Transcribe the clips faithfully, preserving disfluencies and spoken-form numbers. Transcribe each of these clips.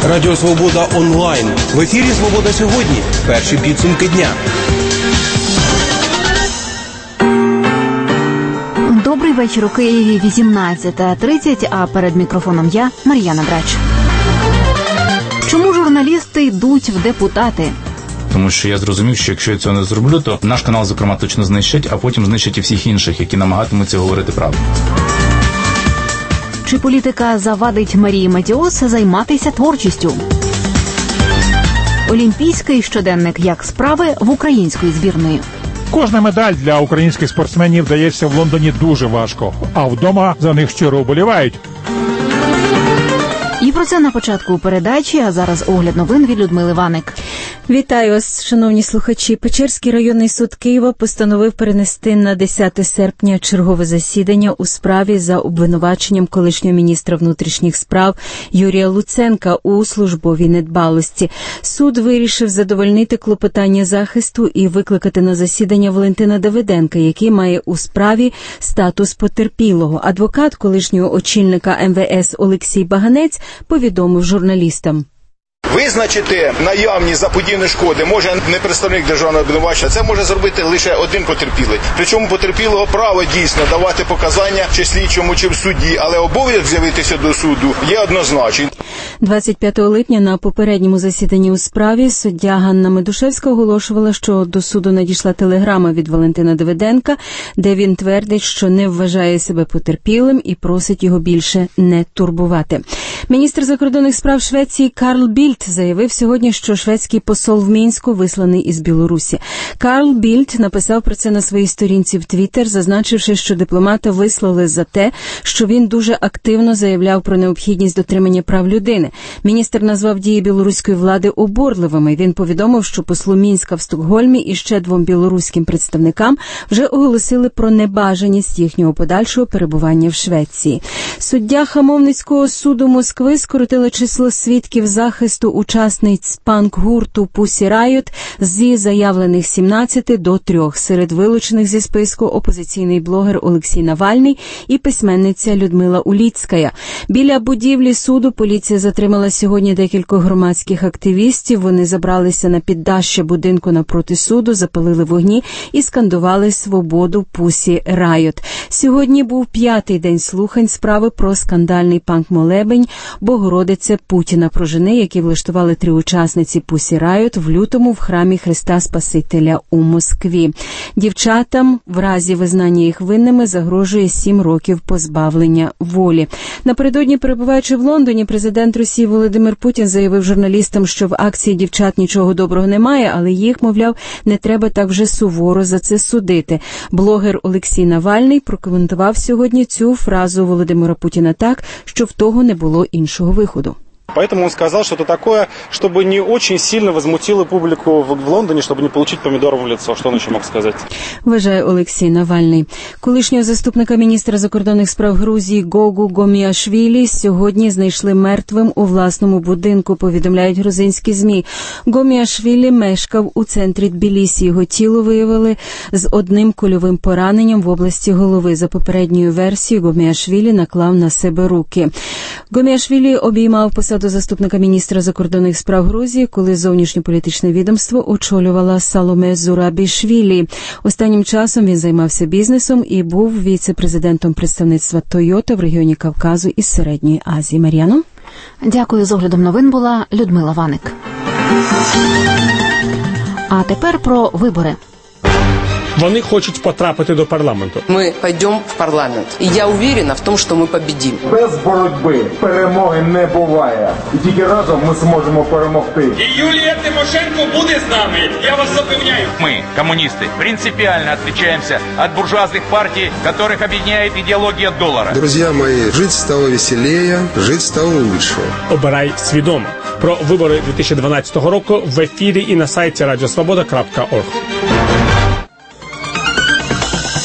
Радіо Свобода онлайн. В ефірі «Свобода сьогодні». Перші підсумки дня. Добрий вечір. У Києві вісімнадцята тридцять, а перед мікрофоном я, Мар'яна Брач. Чому журналісти йдуть в депутати? Тому що я зрозумів, що якщо я цього не зроблю, то наш канал, зокрема, точно знищать, а потім знищать і всіх інших, які намагатимуться говорити правду. Чи політика завадить Марії Матіос займатися творчістю? Олімпійський щоденник «Як справи» в української збірної. Кожна медаль для українських спортсменів дається в Лондоні дуже важко, а вдома за них щиро вболівають. І про це на початку передачі, а зараз огляд новин від Людмили Ваник. Вітаю вас, шановні слухачі. Печерський районний суд Києва постановив перенести на десяте серпня чергове засідання у справі за обвинуваченням колишнього міністра внутрішніх справ Юрія Луценка у службовій недбалості. Суд вирішив задовольнити клопотання захисту і викликати на засідання Валентина Давиденка, який має у справі статус потерпілого. Адвокат колишнього очільника ем ве ес Олексій Баганець повідомив журналістам. Визначити наявні заподіяні шкоди може не представник державного обвинувачення, це може зробити лише один потерпілий. Причому потерпілого право дійсно давати показання чи слідчому, чи в суді, але обов'язок з'явитися до суду є однозначний. двадцять п'ятого липня на попередньому засіданні у справі суддя Ганна Медушевська оголошувала, що до суду надійшла телеграма від Валентина Давиденка, де він твердить, що не вважає себе потерпілим і просить його більше не турбувати. Міністр закордонних справ Швеції Карл Більд заявив сьогодні, що шведський посол в Мінську висланий із Білорусі. Карл Більд написав про це на своїй сторінці в Твіттер, зазначивши, що дипломата вислали за те, що він дуже активно заявляв про необхідність дотримання прав людини. Міністр назвав дії білоруської влади обурливими. Він повідомив, що послу Мінська в Стокгольмі і ще двом білоруським представникам вже оголосили про небажаність їхнього подальшого перебування в Швеції. Суддя Хамовницького суду Москви скоротила число свідків захисту учасниць панк-гурту Pussy Riot зі заявлених сімнадцяти до трьох. Серед вилучених зі списку опозиційний блогер Олексій Навальний і письменниця Людмила Уліцька. Біля будівлі суду поліція затримала сьогодні декількох громадських активістів. Вони забралися на піддашшя будинку напроти суду, запалили вогні і скандували «Свободу Pussy Riot». Сьогодні був п'ятий день слухань справи про скандальний панк-молебень «Богородиця Путіна» про жени, які влаштували три учасниці Pussy Riot в лютому в храмі Христа Спасителя у Москві. Дівчатам в разі визнання їх винними загрожує сім років позбавлення волі. Напередодні, перебуваючи в Лондоні, президент Росії Володимир Путін заявив журналістам, що в акції дівчат нічого доброго немає, але їх, мовляв, не треба так вже суворо за це судити. Блогер Олексій Навальний прокоментував сьогодні цю фразу Володимира Путіна так, що в того не було іншого виходу. Поэтому он сказал что-то такое, чтобы не очень сильно возмутило публику в Лондоне, чтобы не получить помидоров в лицо. Что он еще мог сказать? Вважає Олексій Навальний. Колишнього заступника міністра закордонних справ Грузії Гогу Гоміашвілі сьогодні знайшли мертвим у власному будинку, повідомляють грузинські ЗМІ. Гоміашвілі мешкав у центрі Тбілісі. Його тіло виявили з одним кульовим пораненням в області голови. За попередньою версією, Гоміашвілі наклав на себе руки. Гоміашвілі обіймав посаду заступника міністра закордонних справ Грузії, коли зовнішньополітичне відомство очолювала Саломе Зурабішвілі. Останнім часом він займався бізнесом і був віце-президентом представництва Toyota в регіоні Кавказу і Середньої Азії. Мар'яно? Дякую. З оглядом новин була Людмила Ваник. А тепер про вибори. Вони хочуть потрапити до парламенту. Ми підемо в парламент. І я впевнена в тому, що ми победимо. Без боротьби перемоги не буває. І тільки разом ми зможемо перемогти. І Юлія Тимошенко буде з нами, я вас запевняю. Мы, коммунисты, принципиально отличаемся от буржуазных партий, которых объединяет идеология доллара. Друзья мои, жить стало веселее, жить стало лучше. Обирай свідомо. Про вибори дві тисячі дванадцятого року в ефірі і на сайті радіо свобода крапка орг.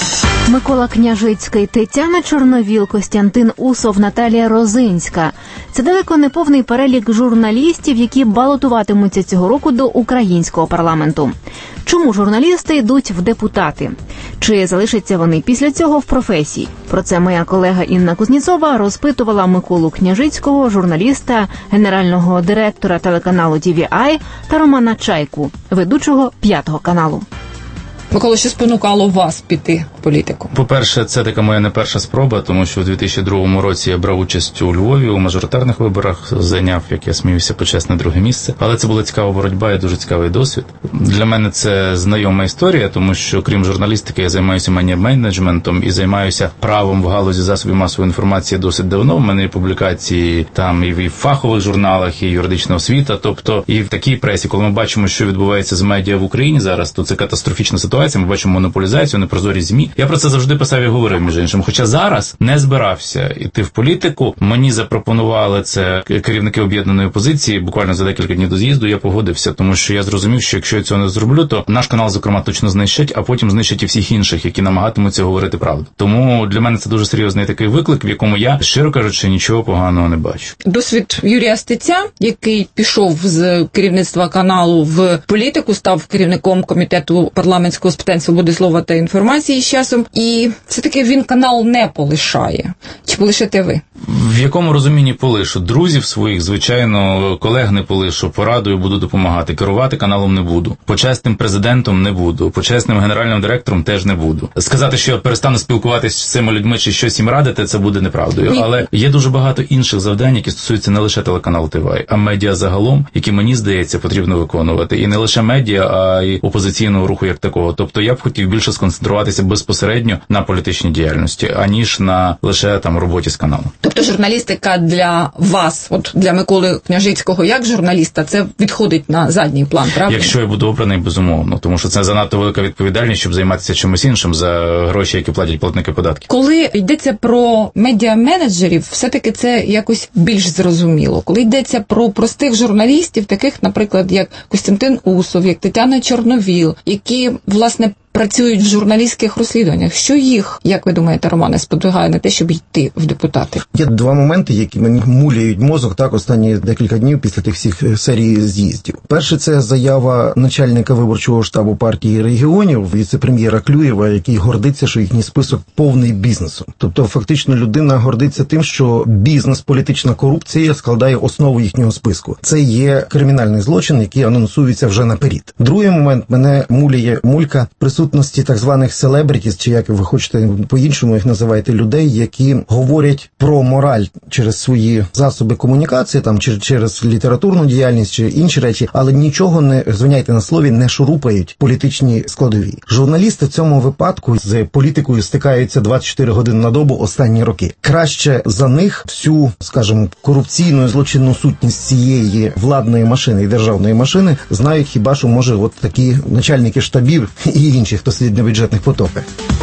Микола Княжицький, Тетяна Чорновіл, Костянтин Усов, Наталія Розинська. Це далеко не повний перелік журналістів, які балотуватимуться цього року до українського парламенту. Чому журналісти йдуть в депутати? Чи залишаться вони після цього в професії? Про це моя колега Інна Кузніцова розпитувала Миколу Княжицького, журналіста, генерального директора телеканалу Ті Ві Ай та Романа Чайку, ведучого П'ятого каналу. Микола, що спонукало вас піти в політику? По-перше, це така моя не перша спроба, тому що у дві тисячі другому році я брав участь у Львові у мажоритарних виборах, зайняв, як я сміюся, почесне друге місце. Але це була цікава боротьба і дуже цікавий досвід. Для мене це знайома історія, тому що, крім журналістики, я займаюся медіа-менеджментом і займаюся правом в галузі засобів масової інформації досить давно. У мене є публікації там і в фахових журналах, і юридична освіта, тобто і в такій пресі. Коли ми бачимо, що відбувається з медіа в Україні зараз, то це катастрофічна ситуація. Ми бачимо монополізацію, непрозорість ЗМІ. Я про це завжди писав і говорив, між іншим. Хоча зараз не збирався йти в політику. Мені запропонували це керівники об'єднаної опозиції. Буквально за декілька днів до з'їзду я погодився, тому що я зрозумів, що якщо я цього не зроблю, то наш канал, зокрема, точно знищать, а потім знищать і всіх інших, які намагатимуться говорити правду. Тому для мене це дуже серйозний такий виклик, в якому я, щиро кажучи, нічого поганого не бачу. Досвід Юрія Стеця, який пішов з керівництва каналу в політику, став керівником комітету парламентського з питань свободи слова та інформації з часом, і все-таки він канал не полишає. Чи полишите ви? В якому розумінні полишу? Друзів своїх, звичайно, колег не полишу, порадую, буду допомагати. Керувати каналом не буду. Почесним президентом не буду. Почесним генеральним директором теж не буду. Сказати, що я перестану спілкуватися з цими людьми чи щось їм радити, це буде неправдою. Ні. Але є дуже багато інших завдань, які стосуються не лише телеканалу Ті Ві Ай, а медіа загалом, які, мені здається, потрібно виконувати. І не лише медіа, а й опозиційного руху як такого. Тобто я б хотів більше сконцентруватися безпосередньо на політичній діяльності, аніж на лише там роботі з каналом. Тобто журналістика для вас, от для Миколи Княжицького як журналіста, це відходить на задній план, правда? Якщо я буду обраний, безумовно, тому що це занадто велика відповідальність, щоб займатися чимось іншим за гроші, які платять платники податків. Коли йдеться про медіа-менеджерів, все-таки це якось більш зрозуміло. Коли йдеться про простих журналістів, таких, наприклад, як Костянтин Усов, як Тетяна Чорновіл, які, власне, працюють в журналістських розслідуваннях. Що їх, як ви думаєте, Романе, сподвигає на те, щоб йти в депутати? Є два моменти, які мені муляють мозок так останні декілька днів після тих всіх серій з'їздів. Перше, це заява начальника виборчого штабу партії регіонів, віце-прем'єра Клюєва, який гордиться, що їхній список повний бізнесом. Тобто, фактично, людина гордиться тим, що бізнес, політична корупція складає основу їхнього списку. Це є кримінальний злочин, який анонсується вже наперед. Другий момент, мене муляє мулька присутності так званих селебритіс, чи як ви хочете по-іншому їх називаєте, людей, які говорять про мораль через свої засоби комунікації, там чи через літературну діяльність, чи інші речі, але нічого не, звиняйте на слові, не шурупають політичні складові. Журналісти в цьому випадку з політикою стикаються двадцять чотири години на добу останні роки. Краще за них всю, скажімо, корупційну і злочинну сутність цієї владної машини і державної машини знають хіба що, може, от такі начальники штабів і інші, хто сидить на бюджетних потоках.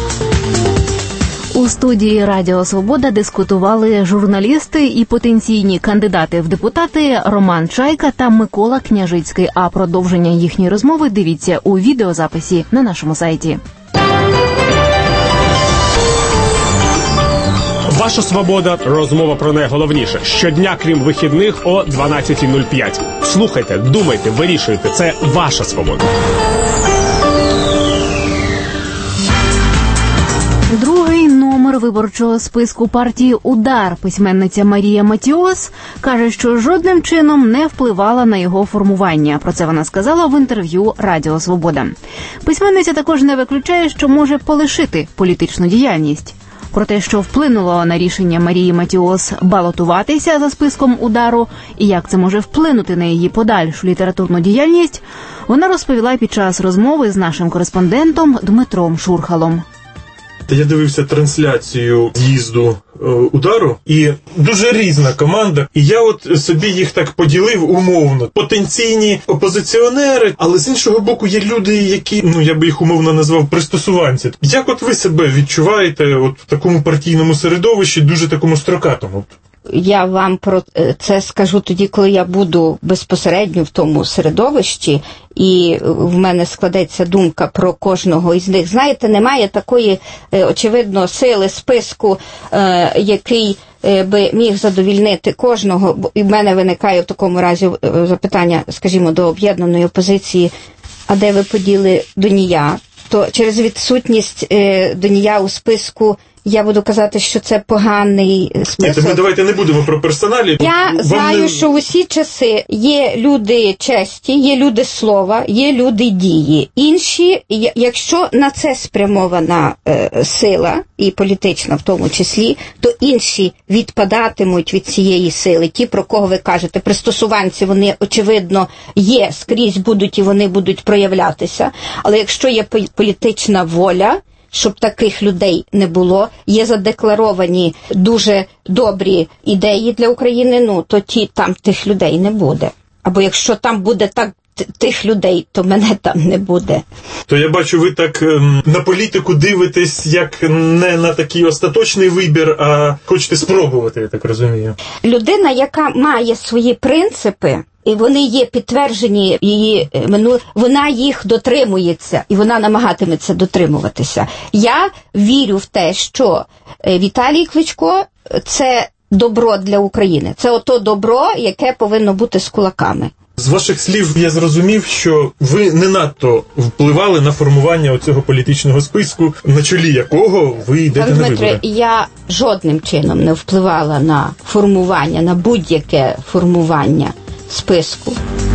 У студії Радіо Свобода дискутували журналісти і потенційні кандидати в депутати Роман Чайка та Микола Княжицький. А продовження їхньої розмови дивіться у відеозаписі на нашому сайті. Ваша свобода. Розмова про найголовніше. Щодня, крім вихідних, о дванадцята нуль п'ять. Слухайте, думайте, вирішуйте. Це ваша свобода. Другий номер виборчого списку партії «Удар» письменниця Марія Матіос каже, що жодним чином не впливала на його формування. Про це вона сказала в інтерв'ю Радіо Свобода. Письменниця також не виключає, що може полишити політичну діяльність. Про те, що вплинуло на рішення Марії Матіос балотуватися за списком «Удару» і як це може вплинути на її подальшу літературну діяльність, вона розповіла під час розмови з нашим кореспондентом Дмитром Шурхалом. Я дивився трансляцію з'їзду е, «Удару», і дуже різна команда. І я от собі їх так поділив умовно. Потенційні опозиціонери, але з іншого боку є люди, які, ну я би їх умовно назвав пристосуванці. Як от ви себе відчуваєте от в такому партійному середовищі, дуже такому строкатому? я вам про це скажу тоді, коли я буду безпосередньо в тому середовищі, і в мене складеться думка про кожного із них. Знаєте, немає такої, очевидно, сили списку, який би міг задовільнити кожного. І в мене виникає в такому разі запитання, скажімо, до об'єднаної опозиції, а де ви поділи Донія? То через відсутність Донія у списку я буду казати, що це поганий список. Ні, ми давайте не будемо про персоналі. Я Вам знаю, не... що в усі часи є люди честі, є люди слова, є люди дії. Інші, якщо на це спрямована е, сила, і політична в тому числі, то інші відпадатимуть від цієї сили. Ті, про кого ви кажете, пристосуванці, вони, очевидно, є, скрізь будуть і вони будуть проявлятися. Але якщо є політична воля, щоб таких людей не було, є задекларовані дуже добрі ідеї для України, ну, то ті, там тих людей не буде. Або якщо там буде так тих людей, то мене там не буде. То я бачу, ви так ем, на політику дивитесь як не на такий остаточний вибір, а хочете спробувати, я так розумію. Людина, яка має свої принципи, і вони є підтверджені її минуле, вона їх дотримується, і вона намагатиметься дотримуватися. Я вірю в те, що Віталій Кличко – це добро для України. Це ото добро, яке повинно бути з кулаками. З ваших слів я зрозумів, що ви не надто впливали на формування оцього політичного списку, на чолі якого ви йдете на вибори. Дмитре, я жодним чином не впливала на формування, на будь-яке формування списку.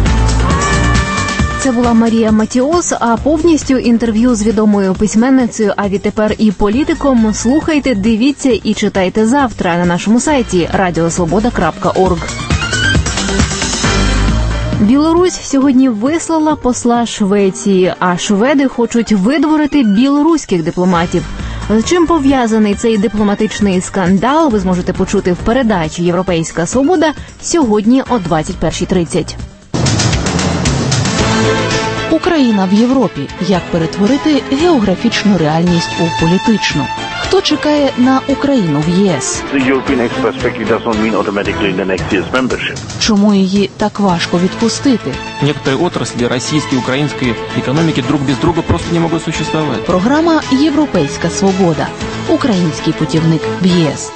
Це була Марія Матіос, а повністю інтерв'ю з відомою письменницею, а відтепер і політиком слухайте, дивіться і читайте завтра на нашому сайті радіо свобода крапка орг. Білорусь сьогодні вислала посла Швеції, а шведи хочуть видворити білоруських дипломатів. З чим пов'язаний цей дипломатичний скандал, ви зможете почути в передачі «Європейська свобода» сьогодні о двадцять перша тридцять. Україна в Європі. Як перетворити географічну реальність у політичну? Хто чекає на Україну в ЄС? Чому її так важко відпустити? Некоторые отрасли российской и украинской экономики друг без друга просто не могут существовать. Програма «Європейська свобода». Український путівник в ЄС.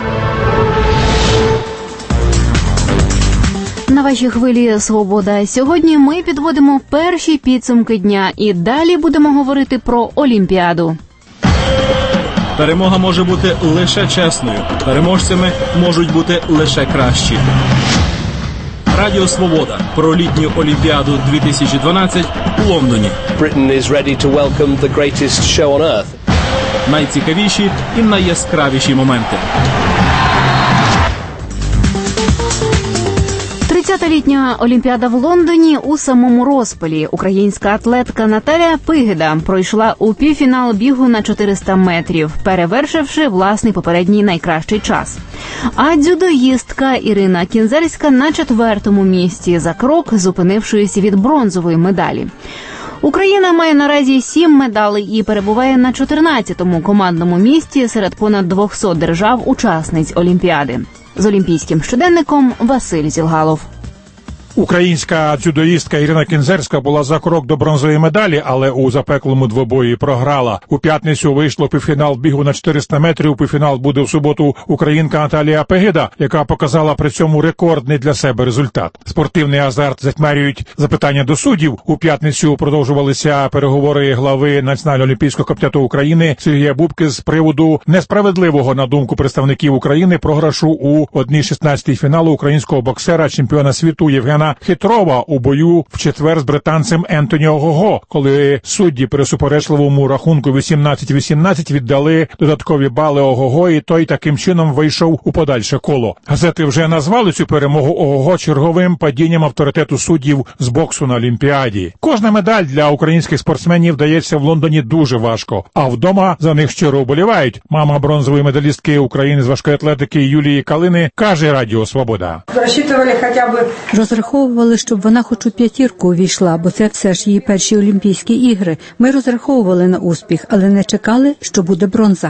На вашій хвилі «Свобода» сьогодні ми підводимо перші підсумки дня і далі будемо говорити про Олімпіаду. Перемога може бути лише чесною. Переможцями можуть бути лише кращі. Радіо «Свобода» про літню Олімпіаду дві тисячі дванадцять у Лондоні. Britain is ready to welcome the greatest show on earth. Найцікавіші і найяскравіші моменти. тридцятилітня Олімпіада в Лондоні у самому розпалі. Українська атлетка Наталія Пигида пройшла у півфінал бігу на чотириста метрів, перевершивши власний попередній найкращий час. А дзюдоїстка Ірина Кінзерська на четвертому місці, за крок зупинившись від бронзової медалі. Україна має наразі сім медалей і перебуває на чотирнадцятому командному місці серед понад двохсот держав-учасниць Олімпіади. З олімпійським щоденником Василь Зілгалов. Українська дзюдоїстка Ірина Кінзерська була за крок до бронзової медалі, але у запеклому двобої програла. У п'ятницю вийшло півфінал бігу на чотириста метрів. Півфінал буде в суботу українка Наталія Пигида, яка показала при цьому рекордний для себе результат. Спортивний азарт затьмарюють запитання до суддів. У п'ятницю продовжувалися переговори глави Національного олімпійського комітету України Сергія Бубки з приводу несправедливого, на думку представників України, програшу у одній шістнадцятій фіналу українського боксера, чемпіона світу Євгена Хитрова у бою в четвер з британцем Ентоні Огого, коли судді при суперечливому рахунку вісімнадцять вісімнадцять віддали додаткові бали Огого, і той таким чином вийшов у подальше коло. Газети вже назвали цю перемогу Огого черговим падінням авторитету суддів з боксу на Олімпіаді. Кожна медаль для українських спортсменів дається в Лондоні дуже важко, а вдома за них щиро вболівають. Мама бронзової медалістки України з важкої атлетики Юлії Калини каже Радіо Свобода. Розраховували хоча б розраховували, щоб вона хоч у п'ятірку увійшла, бо це все ж її перші Олімпійські ігри. Ми розраховували на успіх, але не чекали, що буде бронза.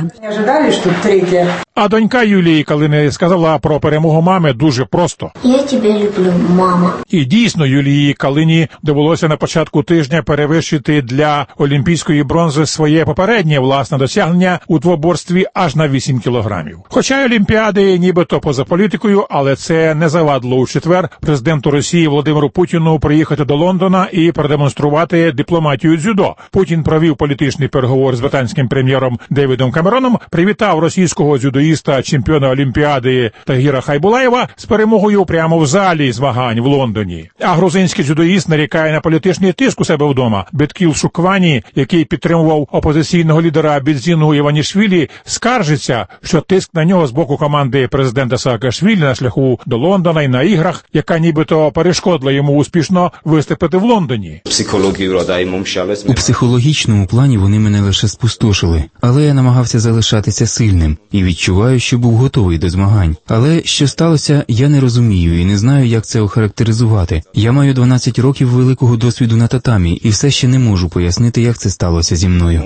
А донька Юлії Калини сказала про перемогу мами дуже просто. Я тебе люблю, мама. І дійсно Юлії Калині довелося на початку тижня перевищити для олімпійської бронзи своє попереднє власне досягнення у двоборстві аж на вісім кілограмів. Хоча й олімпіади нібито поза політикою, але це не завадило у четвер президенту Росії Володимиру Путіну приїхати до Лондона і продемонструвати дипломатію дзюдо. Путін провів політичний переговор з британським прем'єром Девідом Камероном, привітав російського дзюдоїста, чемпіона Олімпіади Тагіра Хайбулаєва з перемогою прямо в залі змагань в Лондоні. А грузинський дзюдоїст нарікає на політичний тиск у себе вдома. Беткіл Шуквані, який підтримував опозиційного лідера Бідзіну Іванішвілі, скаржиться, що тиск на нього з боку команди президента Саакашвілі на шляху до Лондона і на іграх, яка нібито перешкодила йому успішно виступити в Лондоні. У психологічному плані вони мене лише спустошили, але я намагався залишатися сильним і відчуваю, що був готовий до змагань. Але що сталося, я не розумію і не знаю, як це охарактеризувати. Я маю дванадцять років великого досвіду на татамі і все ще не можу пояснити, як це сталося зі мною.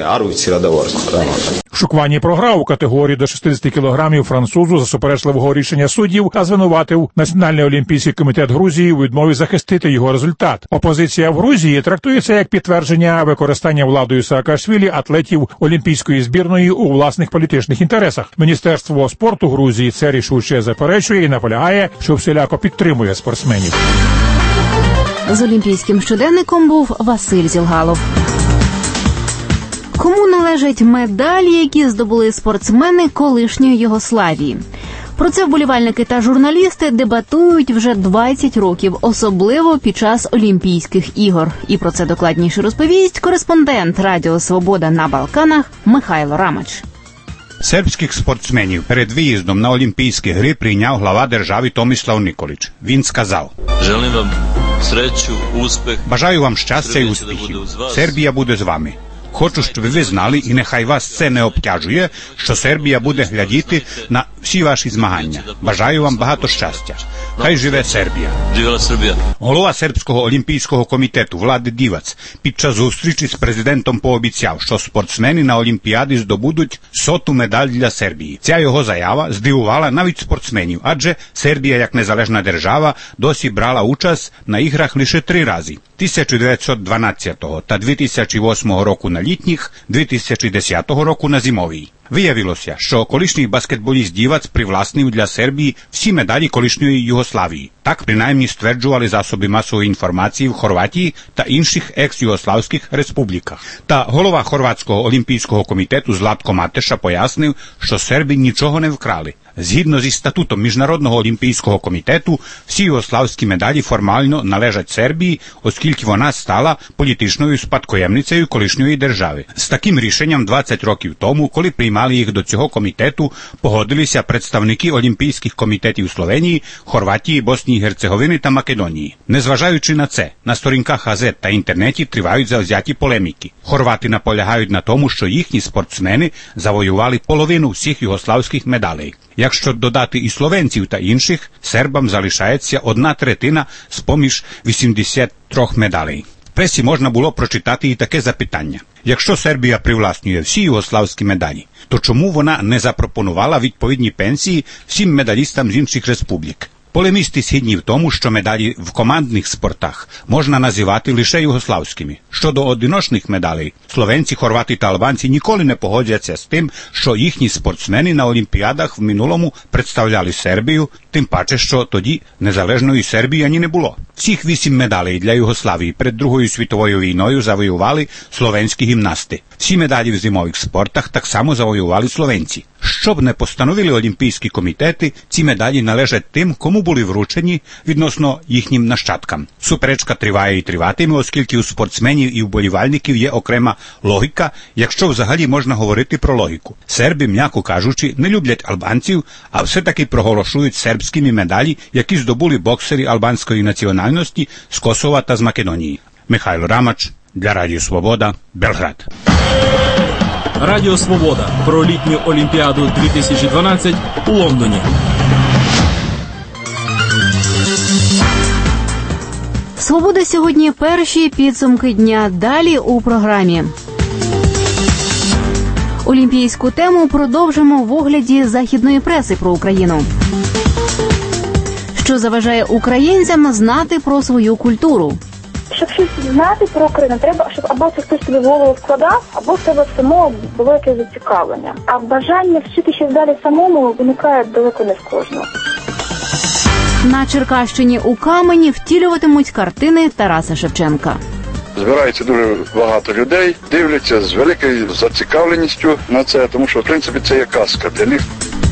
Шуквані програв у категорії до шістдесят кілограмів французу за суперечливого рішення суддів та звинуватив Національний олімпійський комітет Грузії у відмові захистити його результат. Опозиція в Грузії трактується як підтвердження використання владою Саакашвілі атлетів олімпійської збірної у власних політичних інтересах. Міністерство спорту Грузії це рішуче заперечує і наполягає, що всіляко підтримує спортсменів. З олімпійським щоденником був Василь Зілгалов. Кому належать медалі, які здобули спортсмени колишньої Югославії? Про це вболівальники та журналісти дебатують вже двадцять років, особливо під час Олімпійських ігор. І про це докладніше розповість кореспондент Радіо Свобода на Балканах Михайло Рамач. Сербських спортсменів перед виїздом на Олімпійські гри прийняв глава держави Томислав Николич. Він сказав: «Желим вам сречу, успіх. Бажаю вам щастя і успіхів. Сербія буде з вами. Хочу, щоб ви знали, і нехай вас це не обтяжує, що Сербія буде глядіти на всі ваші змагання. Бажаю вам багато щастя. Хай живе Сербія». Живела Сербія. Голова Сербського олімпійського комітету Влад Дівац під час зустрічі з президентом пообіцяв, що спортсмени на Олімпіаді здобудуть соту медаль для Сербії. Ця його заява здивувала навіть спортсменів, адже Сербія, як незалежна держава, досі брала участь на іграх лише три рази – тисяча дев'ятсот дванадцятого та дві тисячі восьмого року на літніх, дві тисячі десятого року на зимовій. Виявилося, що колишній баскетболіст Дівац привласнив для Сербії всі медалі колишньої Югославії. Так принаймні стверджували засоби масової інформації в Хорватії та інших екс-югославських республіках. Та голова Хорватського олімпійського комітету Златко Матеша пояснив, що серби нічого не вкрали. Згідно зі статутом Міжнародного олімпійського комітету, всі югославські медалі формально належать Сербії, оскільки вона стала політичною спадкоємницею колишньої держави. З таким рішенням двадцять років тому, коли приймали їх до цього комітету, погодилися представники олімпійських комітетів Словенії, Хорватії, Боснії і Герцеговини та Македонії. Незважаючи на це, на сторінках газет та інтернеті тривають завзяті полеміки. Хорвати наполягають на тому, що їхні спортсмени завоювали половину всіх югославських медалей. Якщо додати і словенців та інших, сербам залишається одна третина з-поміж вісімдесят три медалей. В пресі можна було прочитати і таке запитання. Якщо Сербія привласнює всі югославські медалі, то чому вона не запропонувала відповідні пенсії всім медалістам з інших республік? Полемісти східні в тому, що медалі в командних спортах можна називати лише югославськими. Щодо одиночних медалей, словенці, хорвати та албанці ніколи не погодяться з тим, що їхні спортсмени на Олімпіадах в минулому представляли Сербію, тим паче, що тоді незалежної Сербії ані не було. Всіх вісім медалей для Югославії перед Другою світовою війною завоювали словенські гімнасти. Всі медалі в зимових спортах так само завоювали словенці. Щоб не постановили олімпійські комітети, ці медалі належать тим, кому були вручені відносно їхнім нащадкам. Суперечка триває і триватиме, оскільки у спортсменів і вболівальників є окрема логіка, якщо взагалі можна говорити про логіку. Серби, м'яко кажучи, не люблять албанців, а все-таки проголошують сербськими медалі, які здобули боксери албанської національності з Косова та з Македонії. Михайло Рамач для Радіо Свобода, Белград. Радіо Свобода про літню Олімпіаду дві тисячі дванадцять у Лондоні. Свобода сьогодні перші підсумки дня. Далі у програмі. Олімпійську тему продовжимо в огляді західної преси про Україну. Що заважає українцям знати про свою культуру? Щоб щось знати про Україну, треба, щоб або це хтось тобі в голову вкладав, або в тебе само було якесь зацікавлення. А бажання вчити щось далі самому виникає далеко не в кожного. На Черкащині у Камені втілюватимуть картини Тараса Шевченка. Збирається дуже багато людей, дивляться з великою зацікавленістю на це, тому що, в принципі, це є казка для них.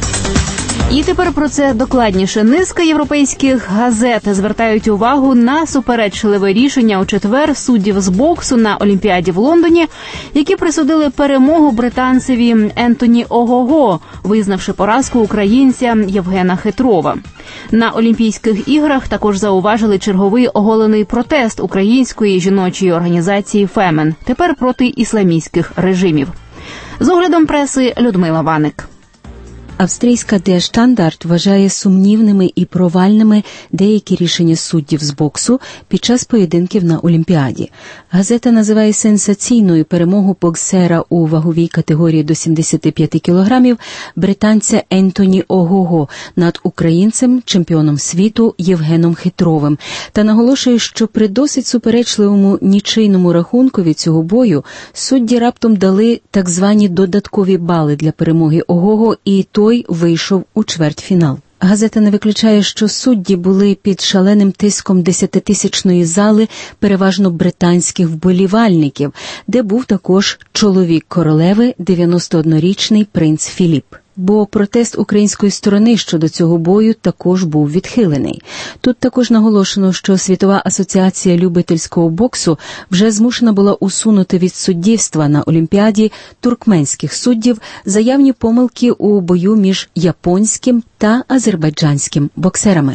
І тепер про це докладніше. Низка європейських газет звертають увагу на суперечливе рішення у четвер суддів з боксу на Олімпіаді в Лондоні, які присудили перемогу британцеві Ентоні Огого, визнавши поразку українця Євгена Хитрова. На Олімпійських іграх також зауважили черговий оголений протест української жіночої організації «Фемен», тепер проти ісламістських режимів. З оглядом преси Людмила Ваник. Австрійська Der Standard вважає сумнівними і провальними деякі рішення суддів з боксу під час поєдинків на Олімпіаді. Газета називає сенсаційною перемогу боксера у ваговій категорії до сімдесят п'ять кілограмів британця Ентоні Огого над українцем, чемпіоном світу Євгеном Хитровим, та наголошує, що при досить суперечливому нічийному рахунку від цього бою судді раптом дали так звані додаткові бали для перемоги Огого, і той вийшов у чвертьфінал. Газета не виключає, що судді були під шаленим тиском десятитисячної зали, переважно британських вболівальників, де був також чоловік королеви, дев'яностооднорічний принц Філіп. Бо протест української сторони щодо цього бою також був відхилений. Тут також наголошено, що Світова асоціація любительського боксу вже змушена була усунути від суддівства на Олімпіаді туркменських суддів за явні помилки у бою між японським та азербайджанським боксерами.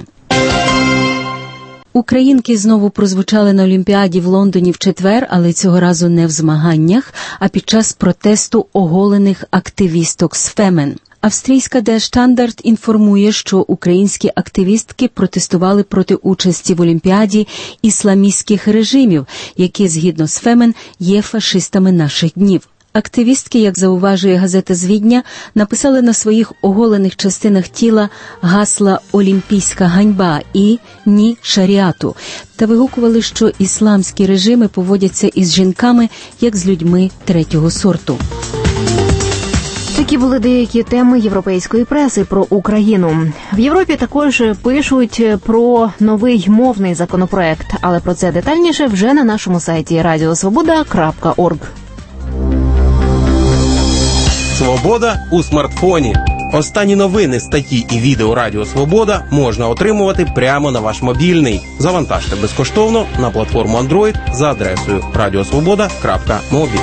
Українки знову прозвучали на Олімпіаді в Лондоні в четвер, але цього разу не в змаганнях, а під час протесту оголених активісток з «Фемен». Австрійська Der Standard інформує, що українські активістки протестували проти участі в Олімпіаді ісламістських режимів, які, згідно з «Фемен», є фашистами наших днів. Активістки, як зауважує газета з Відня, написали на своїх оголених частинах тіла гасла «Олімпійська ганьба» і «Ні шаріату» та вигукували, що ісламські режими поводяться із жінками, як з людьми третього сорту. Такі були деякі теми європейської преси про Україну. В Європі також пишуть про новий мовний законопроект, але про це детальніше вже на нашому сайті радіо свобода крапка орг. Свобода у смартфоні. Останні новини, статті і відео Радіо Свобода можна отримувати прямо на ваш мобільний. Завантажте безкоштовно на платформу Android за адресою радіосвобода крапка мобі.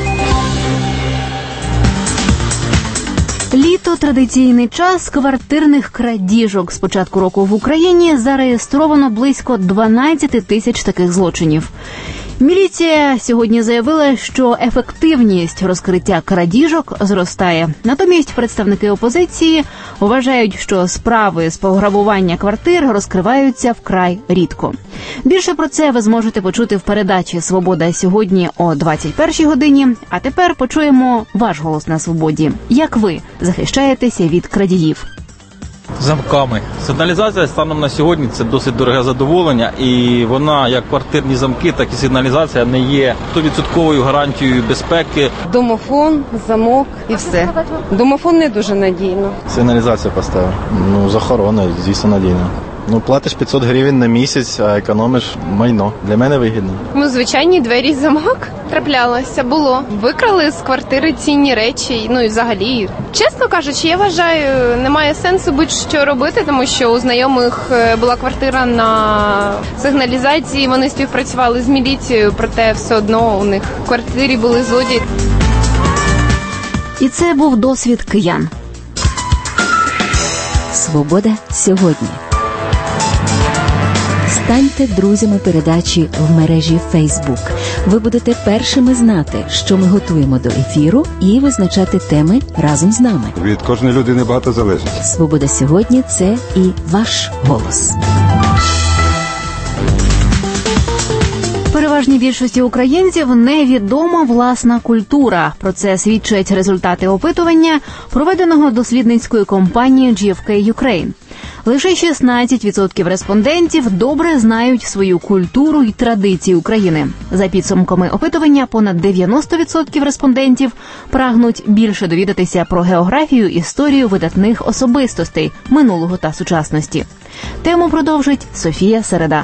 Літо – традиційний час квартирних крадіжок. З початку року в Україні зареєстровано близько дванадцять тисяч таких злочинів. Міліція сьогодні заявила, що ефективність розкриття крадіжок зростає. Натомість представники опозиції вважають, що справи з пограбування квартир розкриваються вкрай рідко. Більше про це ви зможете почути в передачі «Свобода сьогодні» о двадцять першій годині. А тепер почуємо ваш голос на свободі. Як ви захищаєтеся від крадіїв? Замками. Сигналізація станом на сьогодні – це досить дороге задоволення, і вона, як квартирні замки, так і сигналізація не є сто відсотків гарантією безпеки. Домофон, замок і все. Домофон не дуже надійно. Сигналізацію поставив. Ну, з охороною, звісно, надійно. Ну, платиш п'ятсот гривень на місяць, а економиш майно. Для мене вигідно. Ну, звичайні двері замок траплялося, було. Викрали з квартири цінні речі, ну і взагалі. Чесно кажучи, я вважаю, немає сенсу будь-що робити, тому що у знайомих була квартира на сигналізації, вони співпрацювали з міліцією, проте все одно у них в квартирі були злодії. І це був досвід киян. Свобода сьогодні. Станьте друзями передачі в мережі Facebook. Ви будете першими знати, що ми готуємо до ефіру, і визначати теми разом з нами. Від кожної людини багато залежить. Свобода сьогодні – це і ваш голос. Переважній більшості українців невідома власна культура. Про це свідчать результати опитування, проведеного дослідницькою компанією джі еф кей Ukraine. Лише шістнадцять відсотків респондентів добре знають свою культуру і традиції України. За підсумками опитування, понад дев'яносто відсотків респондентів прагнуть більше довідатися про географію, історію видатних особистостей минулого та сучасності. Тему продовжить Софія Середа.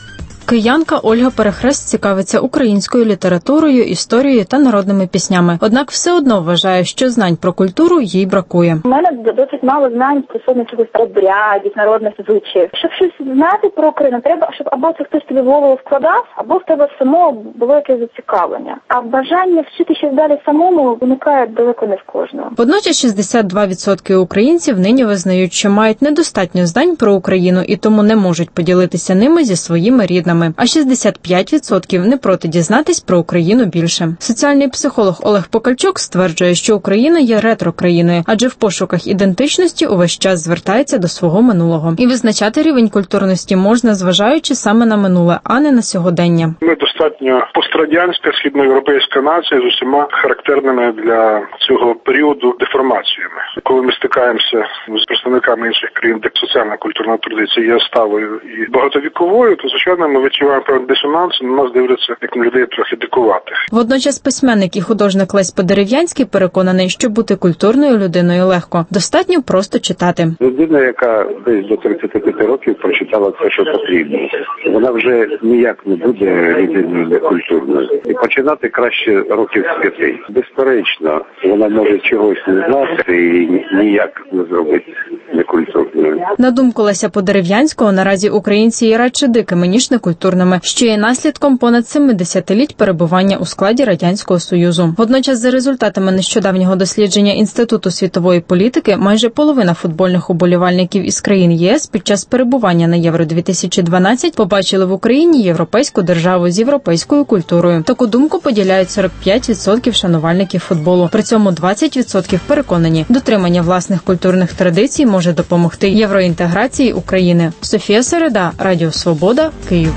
Киянка Ольга Перехрест цікавиться українською літературою, історією та народними піснями. Однак все одно вважає, що знань про культуру їй бракує. У мене досить мало знань стосовно чогось обрядів, народних звичаїв. Щоб щось знати про Україну, треба, щоб або це хтось тобі в голову вкладав, або в тебе само було якесь зацікавлення. А бажання вчити щось далі самому виникає далеко не в кожного. Водночас шістдесят два відсотки українців нині визнають, що мають недостатньо знань про Україну і тому не можуть поділитися ними зі своїми рідними. А шістдесят п'ять відсотків не проти дізнатись про Україну більше. Соціальний психолог Олег Покальчук стверджує, що Україна є ретро-країною, адже в пошуках ідентичності увесь час звертається до свого минулого. І визначати рівень культурності можна, зважаючи саме на минуле, а не на сьогодення. Ми достатньо пострадянська, східноєвропейська нація з усіма характерними для цього періоду деформаціями. Коли ми стикаємося з представниками інших країн, де соціальна культурна традиція є сталою і багатовіковою, то, звичайно, ми відчуваємо певний дисонанс, на нас дивляться як на людей трохи дикуватих. Водночас письменник і художник Лесь Подерев'янський переконаний, що бути культурною людиною легко. Достатньо просто читати. Людина, яка десь до тридцяти п'яти років прочитала все, що потрібно, вона вже ніяк не буде людиною некультурною. І починати краще років з п'яти. Безперечно, вона може чогось не знати і ніяк не зробити некультурною. На думку Леся Подерев'янського, наразі українці є радше дикими, ніж некультурними, що є наслідком понад семидесятиліть перебування у складі Радянського Союзу. Водночас, за результатами нещодавнього дослідження Інституту світової політики, майже половина футбольних уболівальників із країн ЄС під час перебування на Євро дві тисячі дванадцять побачили в Україні європейську державу з європейською культурою. Таку думку поділяють сорок п'ять відсотків шанувальників футболу. При цьому двадцять відсотків переконані, дотримання власних культурних традицій може допомогти євроінтеграції України. Софія Середа, Радіо Свобода, Київ.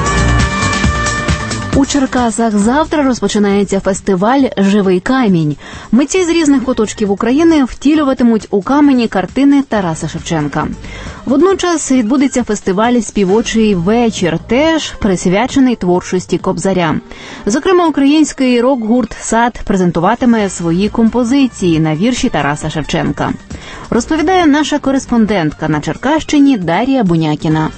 У Черкасах завтра розпочинається фестиваль «Живий камінь». Митці з різних куточків України втілюватимуть у камені картини Тараса Шевченка. Водночас відбудеться фестиваль «Співочий вечір», теж присвячений творчості Кобзаря. Зокрема, український рок-гурт «Сад» презентуватиме свої композиції на вірші Тараса Шевченка. Розповідає наша кореспондентка на Черкащині Дар'я Бунякіна.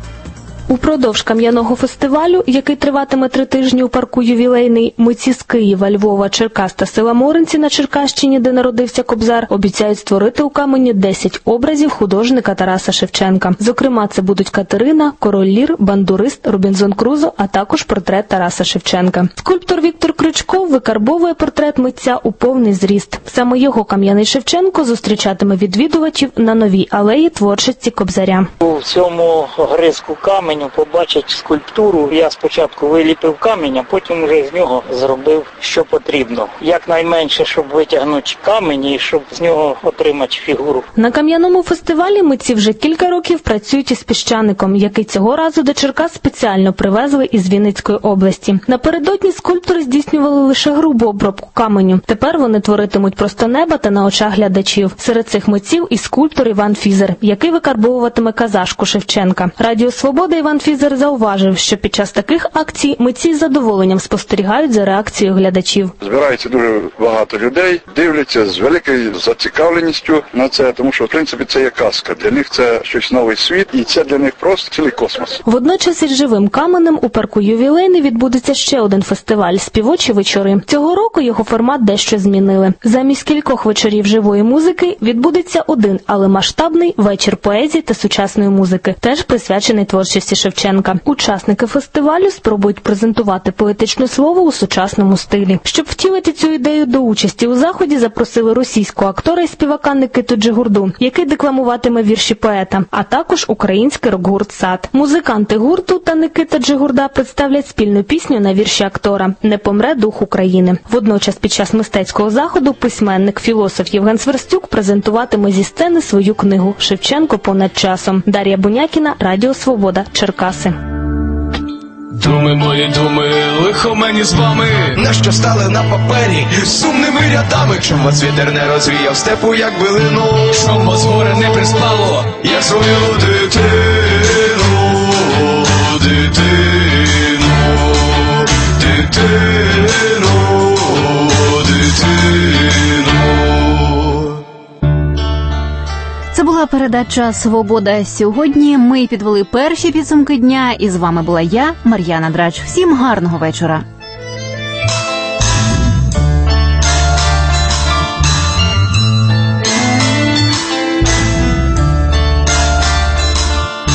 Упродовж кам'яного фестивалю, який триватиме три тижні у парку «Ювілейний», митці з Києва, Львова, Черкас та села Моринці на Черкащині, де народився Кобзар, обіцяють створити у камені десять образів художника Тараса Шевченка. Зокрема, це будуть Катерина, Король Лір, Бандурист, Робінзон Крузо, а також портрет Тараса Шевченка. Скульптор Віктор Кричко викарбовує портрет митця у повний зріст. Саме його кам'яний Шевченко зустрічатиме відвідувачів на новій алеї творчості Кобзаря. У цьому гризку каменю побачить скульптуру. Я спочатку виліпив камінь, а потім вже з нього зробив, що потрібно. Якнайменше, щоб витягнути камінь і щоб з нього отримати фігуру. На кам'яному фестивалі митці вже кілька років працюють із піщаником, який цього разу до Черкас спеціально привезли із Вінницької області. Напередодні скульптори здійснювали лише грубу обробку каменю. Тепер вони творитимуть просто неба та на очах глядачів. Серед цих митців і скульптор Іван Фізер, який викарбовуватиме казашку Шевченка. Радіо Свобода Іван Фізер зауважив, що під час таких акцій митці з задоволенням спостерігають за реакцією глядачів. Збирається дуже багато людей, дивляться з великою зацікавленістю на це, тому що, в принципі, це є казка. Для них це щось новий світ, і це для них просто цілий космос. Водночас із живим каменем у парку «Ювілейний» відбудеться ще один фестиваль «Співочі вечори». Цього року його формат дещо змінили. Замість кількох вечорів живої музики відбудеться один, але масштабний вечір поезії та сучасної музики, теж присвячений творчості Шевченка. Учасники фестивалю спробують презентувати поетичне слово у сучасному стилі. Щоб втілити цю ідею до участі у заході, запросили російського актора і співака Никиту Джигурду, який декламуватиме вірші поета, а також український рок-гурт «Сад». Музиканти гурту та Никита Джигурда представлять спільну пісню на вірші актора «Не помре дух України». Водночас під час мистецького заходу письменник, філософ Євген Сверстюк презентуватиме зі сцени свою книгу «Шевченко понад часом». Дар'я Бунякіна, Радіо Свобода, Черкаси. Думи мої, думи, лихо мені з вами, на що стали на папері сумними рядами. Чом вас вітер не розвіяв степу, як билину, чом вас горе не приспало, як свою дитину, дитину, дитину, дитину. Це була передача «Свобода сьогодні». Ми підвели перші підсумки дня, і з вами була я, Мар'яна Драч. Всім гарного вечора.